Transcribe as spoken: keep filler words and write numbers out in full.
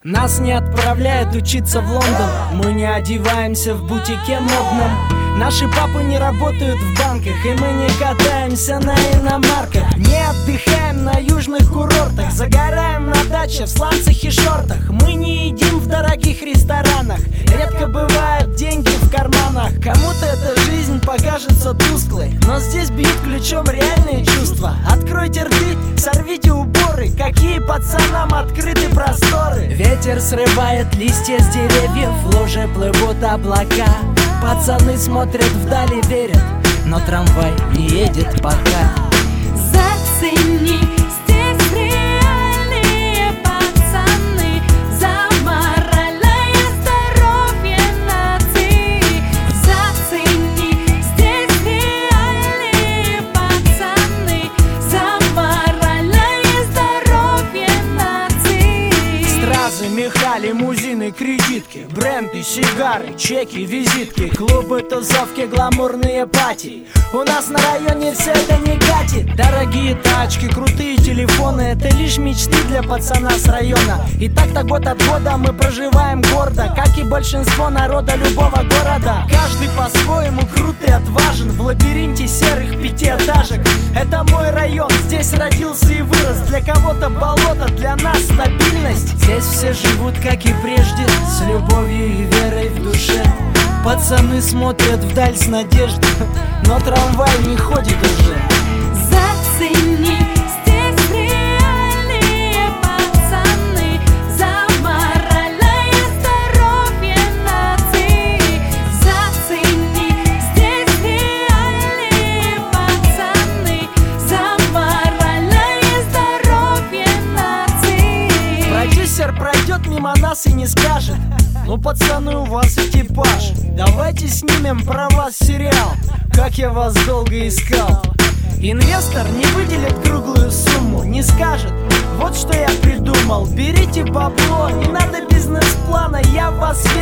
Нас не отправляют учиться в Лондон, мы не одеваемся в бутике модном. Наши папы не работают в банках, и мы не катаемся на иномарках. Не отдыхаем на южных курортах, загораем на даче в сланцах и шортах. Мы не едим в дорогих ресторанах, редко бывают деньги в карманах. Кому-то эта жизнь покажется тусклой, но здесь бьют ключом реальные чувства. Откройте рты, сорвите уборы, какие пацанам открыты просторы. Ветер срывает листья с деревьев, в луже плывут облака. Пацаны смотрят вдали, верят, но трамвай не едет пока. Зацени, здесь реальные пацаны, за моральное здоровье нации. Зацени, здесь реальные пацаны, за моральное здоровье нации. Стразы, меха, лимузины, кредитки, бренды, сигары, чеки, визитки, клубы, тусовки, гламурные пати. У нас на районе все это не катит. Дорогие тачки, крутые телефоны — это лишь мечты для пацана с района. И так-то год от года мы проживаем гордо, как и большинство народа любого города. Каждый по-своему крут и отважен в лабиринте серых пятиэтажек. Это мой район, здесь родился и вырос. Для кого-то болото, для нас стабильность. Здесь все живут, как и прежде, с любовью и верой в душе. Пацаны смотрят вдаль с надеждой, но трамвай не ходит уже. Зацени, здесь реальные пацаны, за моральное здоровье нации. Зацени, здесь реальные пацаны, за моральное здоровье нации. Продюсер пройдет мимо нас и не скажет: ну, пацаны, у вас экипаж, давайте снимем про вас сериал, как я вас долго искал. Инвестор не выделит круглую сумму, не скажет: вот что я придумал, берите бабло, не надо бизнес-плана, я в вас верю.